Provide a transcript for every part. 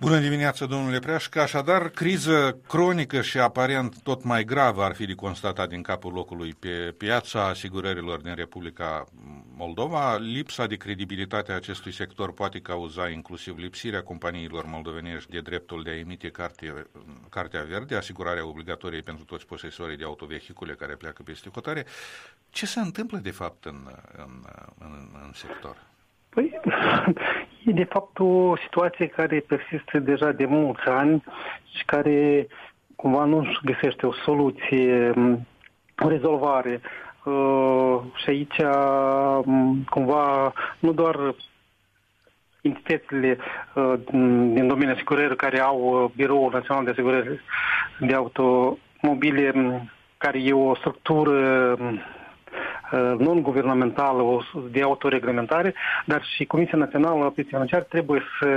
Bună dimineața, domnule Preașcă. Așadar, criză cronică și aparent tot mai gravă ar fi de constatat din capul locului pe piața asigurărilor din Republica Moldova. Lipsa de credibilitate a acestui sector poate cauza inclusiv lipsirea companiilor moldovenești de dreptul de a emite Cartea Verde, asigurarea obligatorie pentru toți posesorii de autovehicule care pleacă peste hotare. Ce se întâmplă, de fapt, în sector? Păi, e de fapt o situație care persistă deja de mulți ani și care cumva nu-și găsește o soluție, o rezolvare. Și aici cumva nu doar entitățile din domeniul asigurării care au Biroul Național de Asigurări de Automobile, care e o structură non-guvernamentală de autoreglementare, dar și Comisia Națională a Pieței Financiare trebuie să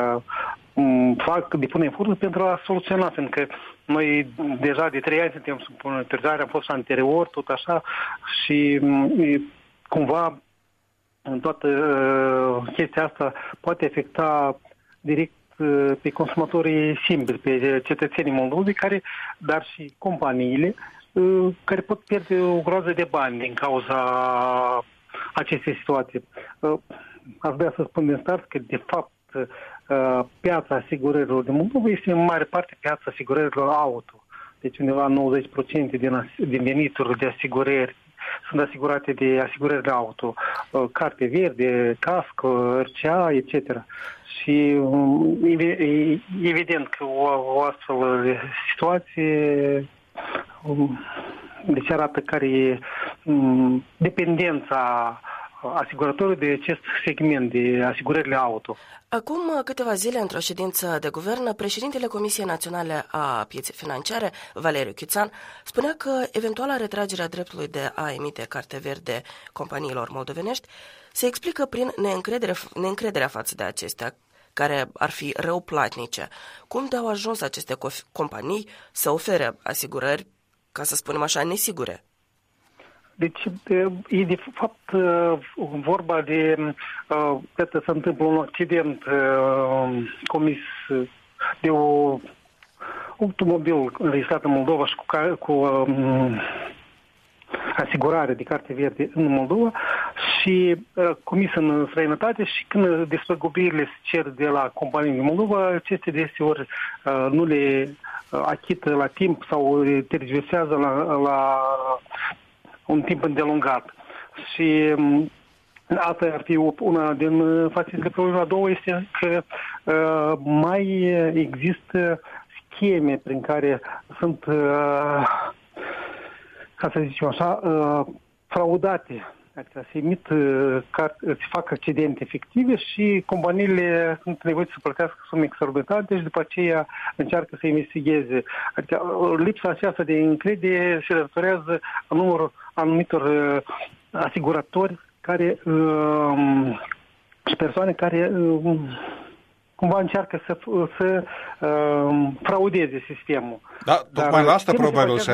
depună eforturi pentru a soluționa, pentru că noi deja de 3 ani suntem sub monitorizare, am fost și anterior, tot așa, și cumva în toată chestia asta poate afecta direct pe consumatorii simpli, pe cetățenii moldoveni, dar și companiile, care pot pierde o groază de bani din cauza acestei situații. Aș vrea să spun din start că, de fapt, piața asigurărilor din Moldova este în mare parte piața asigurărilor auto. Deci undeva 90% din venituri de asigurări sunt asigurate de asigurările auto, carte verde, casco, RCA, etc. Și evident că o astfel de situație deci arată care e dependența asigurătorului de acest segment de asigurările auto. Acum câteva zile, într-o ședință de guvern, președintele Comisiei Naționale a Pieței Financiare, Valeriu Chițan, spunea că eventuala retragerea dreptului de a emite carte verde companiilor moldovenești se explică prin neîncrederea față de acestea, care ar fi răuplatnice. Cum de-au ajuns aceste companii să ofere asigurări, ca să spunem așa, nesigure? Deci, e de fapt vorba de, iată, se întâmplă un accident comis de o automobil înregistrat în Moldova și cu asigurare de carte verde în Moldova și comis în străinătate, și când despăgubirile se cer de la companii din Moldova, aceste deseori nu le achită la timp sau tergiversează la un timp îndelungat. Și asta ar fi una din facilitățile. Problema a doua este că mai există scheme prin care sunt, ca să zicem așa, fraudate. Adică se fac accidente efective și companiile sunt nevoite să plătească sume exorbitante și după aceea încearcă să investigheze. Adică lipsa aceasta de încredere se datorează în numărul anumitor asiguratori și persoane care cumva încearcă să fraudeze sistemul. Da, tocmai la asta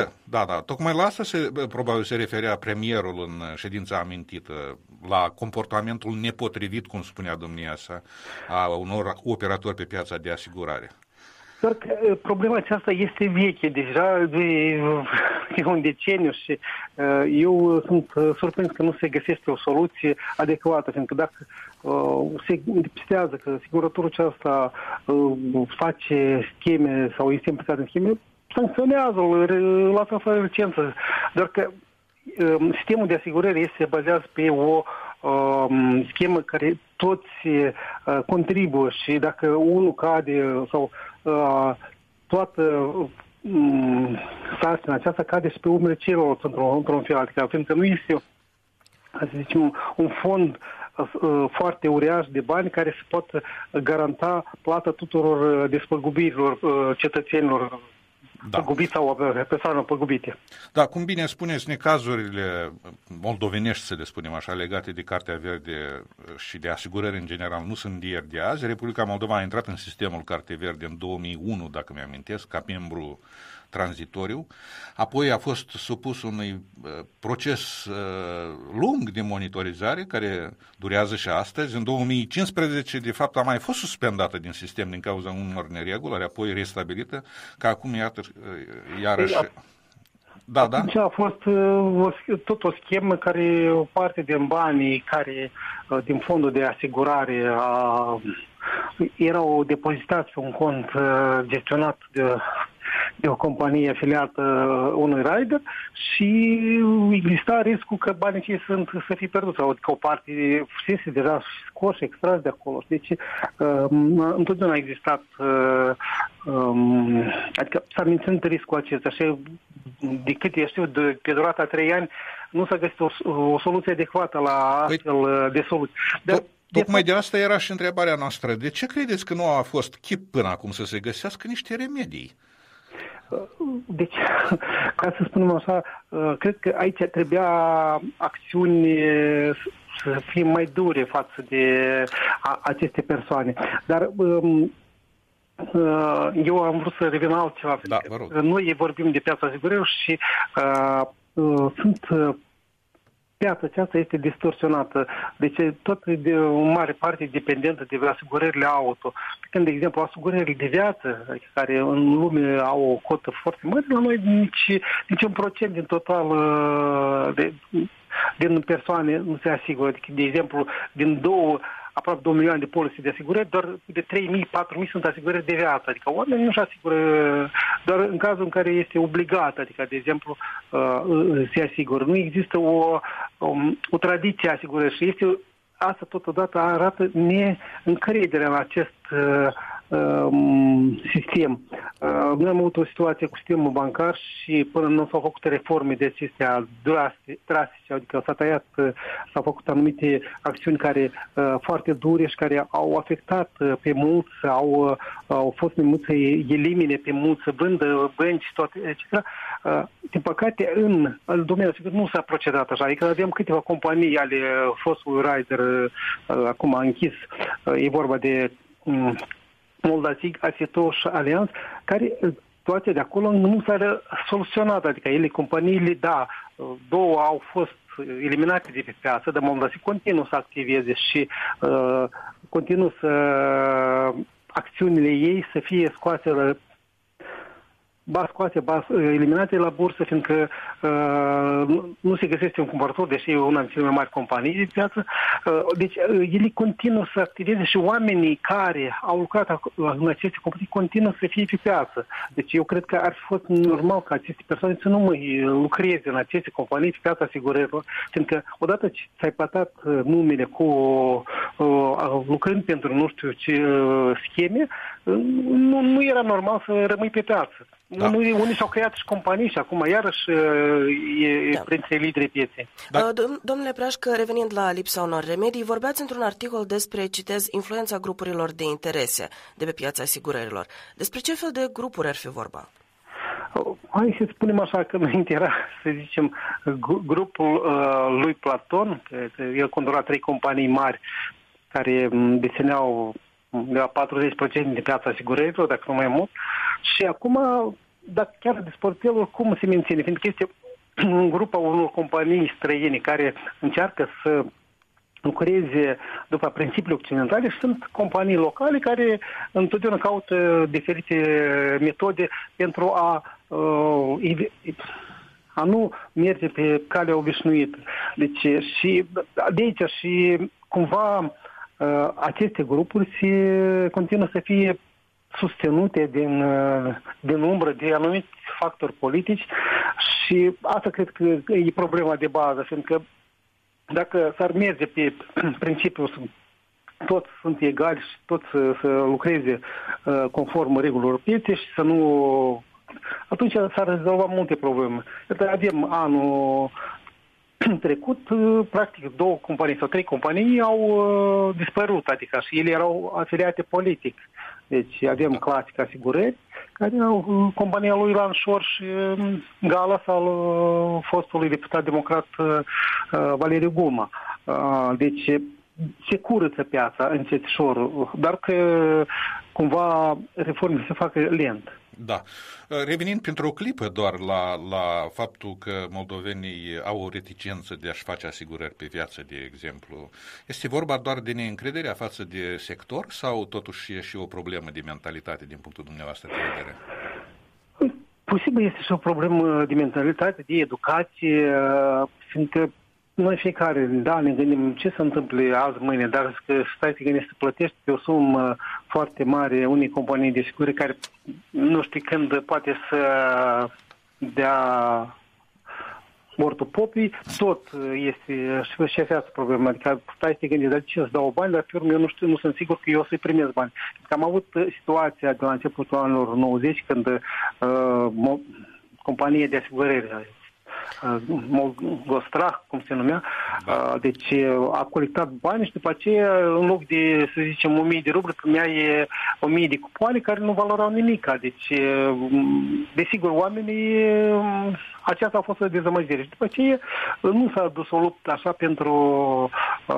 probabil se referea premierul în ședința amintită, la comportamentul nepotrivit, cum spunea domnia sa, a unor operatori pe piața de asigurare. Doar că problema aceasta este veche, deja de un deceniu și eu sunt surprins că nu se găsește o soluție adecvată, pentru că dacă se depistează că asigurătorul acesta face scheme sau este implicat în scheme, sancționează-l, lasă fără licență. Doar că sistemul de asigurări se bazează pe o schemă care toți contribuie și dacă unul cade sau toată sarcina aceasta cade și pe umele celorlalți într-un fel. Adică, pentru că nu este, să zicem, un fond foarte uriaș de bani care se pot garanta plata tuturor despăgubirilor cetățenilor păgubiți sau persoane păgubite. Da, cum bine spuneți, necazurile moldovenești, să le spunem așa, legate de Cartea Verde și de asigurări în general, nu sunt de ieri de azi. Republica Moldova a intrat în sistemul Carte Verde în 2001, dacă mi-amintesc, ca membru tranzitoriu, apoi a fost supus unui proces lung de monitorizare care durează și astăzi. În 2015, de fapt, a mai fost suspendată din sistem din cauza unor nereguli, apoi restabilită, că acum, iată, iarăși... Da. Atunci a fost tot o schemă care o parte din banii care din fondul de asigurare erau depozitați pe un cont gestionat de o companie afiliată unui rider și exista riscul că banii cei să fie pierduți sau că o parte fusese deja scoși, extras de acolo. Deci întotdeauna a existat adică s-a menținut riscul acesta și de cât eu știu, pe durata 3 ani nu s-a găsit o soluție adecvată la astfel de soluții. Tocmai de asta era și întrebarea noastră. De ce credeți că nu a fost chip până acum să se găsească niște remedii? Deci, ca să spunem așa, cred că aici trebuia acțiuni să fie mai dure față de aceste persoane. Dar eu am vrut să revin altceva. Da, vă rog. Noi vorbim de piața asigurărilor și piața aceasta este distorsionată. Deci tot de o mare parte dependentă de asigurările auto. Când, de exemplu, asigurările de viață, care în lume au o cotă foarte mare, la noi nici un procent din total din persoane nu se asigură. Adică, de exemplu, din aproape 2 milioane de polise de asigurări, doar de 3.000-4.000 sunt asigurări de viață. Adică oamenii nu-și asigură doar în cazul în care este obligat, adică, de exemplu, se asigură. Nu există o tradiție a asigurării și asta totodată arată neîncrederea în acest sistem. Noi am avut o situație cu sistemul bancar și până nu s-au făcut reforme de acestea drastice, adică s-au făcut anumite acțiuni care foarte dure și care au afectat pe mulți, au fost mulți să elimine pe mulți, să vândă bănci, toate, etc. Din păcate, în domeniul sigur nu s-a procedat așa. Adică avem câteva companii ale fostului rider acum închis. E vorba de Moldasig, Asito și Allianz, care situația de acolo nu s-a soluționat. Adică companiile, două au fost eliminate de pe piață, dar Moldasig continuă să activeze și continuă să acțiunile ei să fie scoase eliminate la bursă, fiindcă nu se găsește un cumpărător, deși e una dintre cele mai mari companii de piață. Deci, ele continuă să activeze și oamenii care au lucrat în aceste companii continuă să fie pe piață. Deci, eu cred că ar fi fost normal ca aceste persoane să nu mai lucreze în aceste companii pe piața asigurărilor, fiindcă odată ce ți-ai patat numele cu lucrând pentru nu știu ce scheme, nu era normal să rămâi pe piață. Da. Unii și-au creat și companii și acum iarăși e printre liderii pieței. Da. Domnule Prașcă, revenind la lipsa unor remedii, vorbeați într-un articol despre, citez, influența grupurilor de interese de pe piața asigurărilor. Despre ce fel de grupuri ar fi vorba? Hai să spunem așa că înainte era, să zicem, grupul lui Platon, că el controla 3 companii mari care dețineau de la 40% de piața asigurărilor, dacă nu mai mult. Și acum, dacă chiar despărțelul, cum se menține? Fiindcă este un grup a unor companii străine care încearcă să lucreze după principiile occidentale și sunt companii locale care întotdeauna caută diferite metode pentru a nu merge pe calea obișnuită. Deci, și de aici și cumva aceste grupuri continuă să fie susținute din umbră de anumiți factori politici și asta cred că e problema de bază, fiindcă dacă s-ar merge pe principiul toți sunt egali și toți să lucreze conform regulilor pieței și să nu... atunci s-ar rezolva multe probleme. Avem anul trecut, practic, 2 companii sau 3 companii au dispărut, adică și ele erau afiliate politic. Deci avem Clasic Asigurări, care au compania lui Ilan Șor și Galas al fostului deputat democrat Valeriu Guma. Deci se curăță piața încetișor, dar că cumva reformele se facă lent. Da. Revenind pentru o clipă doar la faptul că moldovenii au o reticență de a-și face asigurări pe viață, de exemplu, este vorba doar de neîncrederea față de sector sau totuși e și o problemă de mentalitate din punctul dumneavoastră de vedere? Posibil este și o problemă de mentalitate, de educație, fiindcă noi fiecare, da, ne gândim ce se întâmplă azi, mâine, dar că stai să gândești să plătești pe o sumă foarte mare unei companii de asigurări care nu știi când poate să dea mortul popii, tot este și această problemă. Adică stai să te gândești, dar ce să dau bani, dar pe urmă eu nu sunt sigur că eu o să-i primesc bani. Că am avut situația de la începutul anilor 90 când compania de asigurări Molgostrah, cum se numea, deci a colectat bani și după aceea, în loc de, să zicem, 1000 de ruble, primea 1000 de cupoane care nu valorau nimic. Deci, desigur, oamenii, aceasta a fost o dezamăgire. Și după aceea nu s-a dus o luptă așa pentru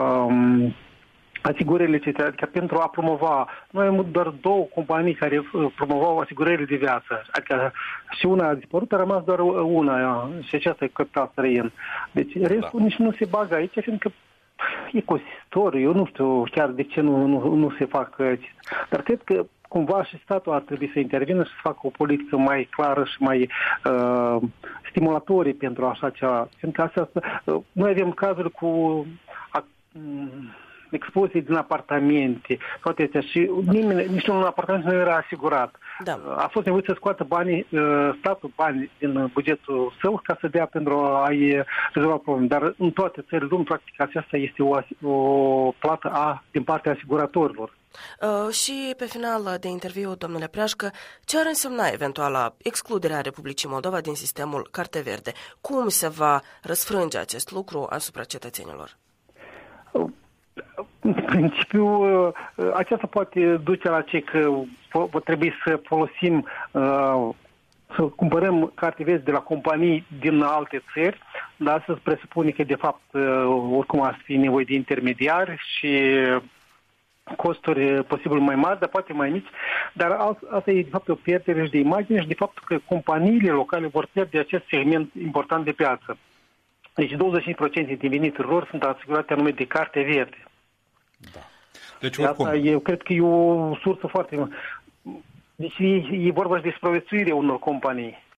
asigurările, etc. Adică pentru a promova. Noi am avut doar 2 companii care promovau asigurările de viață. Adică și una a dispărut, a rămas doar una și aceasta e capital străin. Deci restul nici nu se bagă aici, fiindcă e costisitor. Eu nu știu chiar de ce nu se fac. Dar cred că cumva și statul ar trebui să intervină și să facă o politică mai clară și mai stimulatorie pentru așa ceva. Fiindcă asta, noi avem cazuri cu expoziții din apartamente, toate astea, și nimeni, nici un apartament nu era asigurat. Da. A fost nevoit să scoată statul bani din bugetul său ca să dea pentru a-i rezolva probleme. Dar în toate țările lumii, practic, aceasta este o plată din partea asiguratorilor. Și pe final de interviu, domnule Preașcă, ce ar însemna eventuala excluderea Republicii Moldova din sistemul Carte Verde? Cum se va răsfrânge acest lucru asupra cetățenilor? În principiu, aceasta poate duce la ce că va trebui să folosim, să cumpărăm carte verzi de la companii din alte țări, dar să se presupune că, de fapt, oricum ar fi nevoie de intermediari și costuri posibil mai mari, dar poate mai mici, dar asta e, de fapt, o pierdere și de imagine și de fapt că companiile locale vor pierde acest segment important de piață. Deci 25% din venituri lor sunt asigurate anume de carte verde. Da. Deci, asta eu cred că e o sursă foarte... Deci e vorba și de supraviețuirea unor companii.